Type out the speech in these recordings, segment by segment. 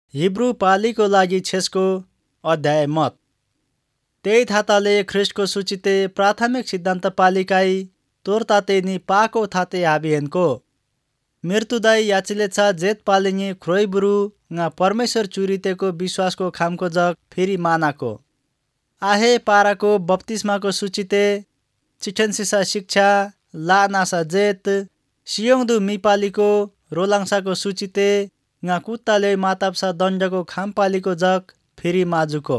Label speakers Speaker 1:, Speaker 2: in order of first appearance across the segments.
Speaker 1: Hebrew पालीको लागि छेसको अध्याय मत। त्यही थाताले ख्रिस्टको सूचिते प्राथमिक सिद्धान्त पालिकाई तोरताते नि पाको थाते हाबिहेनको मृत्युदायी याचिलेछा जेत पालिङे ख्रोइबुरु nga परमेश्वर चुरितेको विश्वासको खामको जग फेरि मानाको आहे पाराको बप्तिस्माको सूचिते चिठेन्सिसा शिक्षा ला नासा जेत सियोङदु मिपालीको रोलाङसाको सूचिते nga कुत्ताले माताप्सा दण्डको खामपालीको जग फेरि माजुको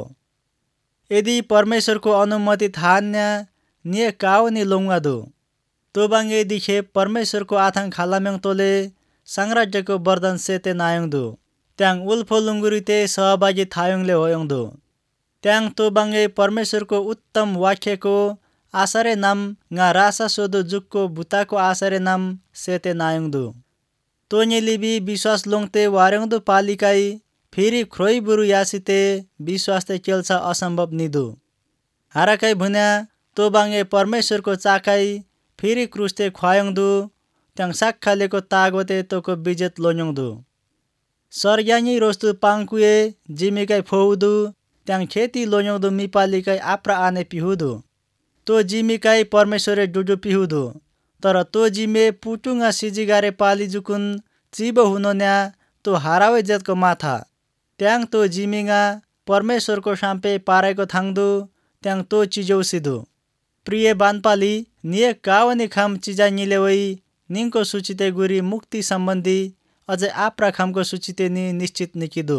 Speaker 1: यदि परमेश्वरको अनुमति थान्या निये कावनी लोङ्गादु तोबाङ्गे दिखे परमेश्वरको आथाङ खालाम्याङ तोले साम्राज्यको वरदान सेते नायङदु त्याङ उल्फो लुङ्गुरिते सहभागी थायोङले होयङदु त्याङ तोबाङ्गे परमेश्वरको उत्तम वाक्यको आसारे नाम nga रासा सोदो जुगको बुताको आसारे नाम सेते नायङदु तोन्यलिबी विश्वास लोङते वार्यङदु पालिकाई फेरि ख्रोइबुरु यासिते विश्वासते केल्सा असम्भव निदु हाराकाई भुन्या तोबाङ्गे परमेश्वरको चाकाई फेरि क्रुसते ख्वायङदु त्याङ साक्खालेको तागोते तोको बिजेत लोन्यङदु सर्ग्याङी रोस्तु पाङकुए जिमिकाई फोउदु त्याङ खेती लोन्यङदु मिपालिकाई आप्रा आने पिहुदु तो जिमिकाई परमेश्वरे डुडु पिहुदु तर तो जिमे पुटुङा सिजिगारे पाली जुकुन चिबो हुनोन्या तो हारावे जेतको माथा त्याङ तो जिमिङा परमेश्वरको साम्पे पारेको थाङदु त्याङ तो चिजौसिदु प्रिय बानपाली निये कावनी खाम चिजा निलेवई निङको सूचिते गुरी मुक्ति सम्बन्धी अझै आप्रा खामको सूचिते नि निश्चित निकिदु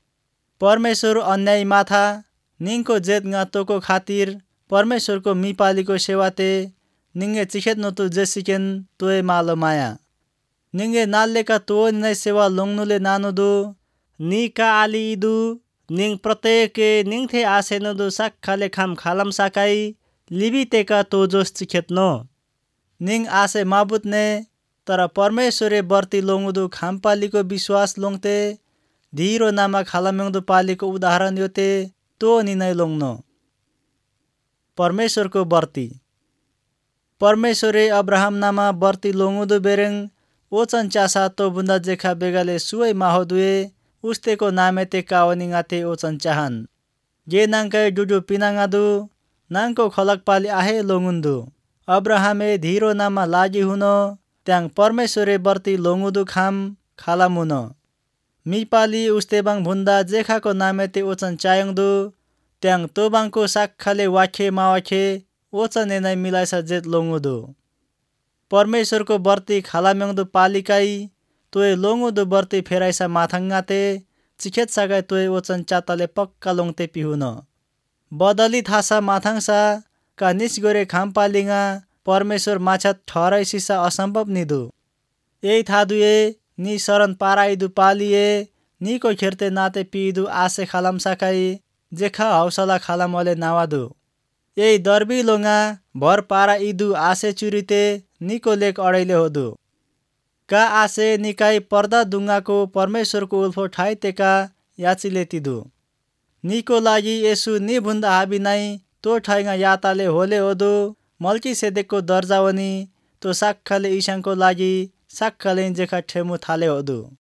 Speaker 1: परमेश्वर अन्याय माथा निङको जेत nga तोको खातिर परमेश्वरको मिपालीको सेवाते निङ्गे चिखेत नतु जेसिकेन तोए मालो माया निङ्गे नाल्लेका तो नै सेवा लोङ्नुले नानुदु नि का आलिदु निङ प्रत्येके निङथे आसेनुदु साक्खाले खाम खालम साकाई लिबितेका तो जोस चिखेत नो निङ आसे माबुतने तर परमेश्वरे बर्ती लोङुदु खामपालीको विश्वास लोङते धीरो नामा खालम्यङदु पालीको उदाहरण योते तो निनै लोङ्नो परमेश्वरको बर्ती परमेश्वरे अब्राहम नामा बर्ती लोङुदु बेरेङ ओचन चासा तो बुन्दा जेखा बेगाले सुवै माहोदुए उस्तेको नामेते कावनिङाते ओचन चाहन गे नाङकै डुडु पिनाङादु नाङको खलक पाली आहे लोङुन्दु अब्राहमे धीरो नामा लागि हुनो त्याङ परमेश्वरे बर्ती लोङुदु खाम खालामुनो मिपाली उस्तेबाङ भुन्दा जेखाको नामेते ओचन चायङदु त्याङ तोबाङको साक्खाले वाखे मावाखे ओचने नै मिलाइसा जेत लोङुदु परमेश्वरको बर्ती खालाम्यङदु पालिकाई तोए लोङुदु बर्ती फेराइसा माथाङ्गाते चिखेत सागाई तोए ओचन चाताले पक्का लोङते पिहुन बदली थासा माथाङसा का निस्गोरे खामपालिङा परमेश्वर माछात ठहराइसिसा असम्भव निदु यही थादुए नि शरण पाराइदु पालिए निको खेर्ते नाते पिइदु आसे खालाम साकाई जेखा हौसला खालामले नावादु यही दर्बी लोङा भर पारा इदु आसे चुरिते निको लेक अडैले होदु का आसे निकाई पर्दा दुङ्गाको परमेश्वरको उल्फो ठाइतेका याचिले तिदु निको लागि यसु नि भुन्दा हाबी नाइ तो ठाइङा याताले होले होदु मल्कीसेदेकको दर्जावनी तो साक्खाले इसाङको लागि साक्खाले जेखा ठेमु थाले होदु।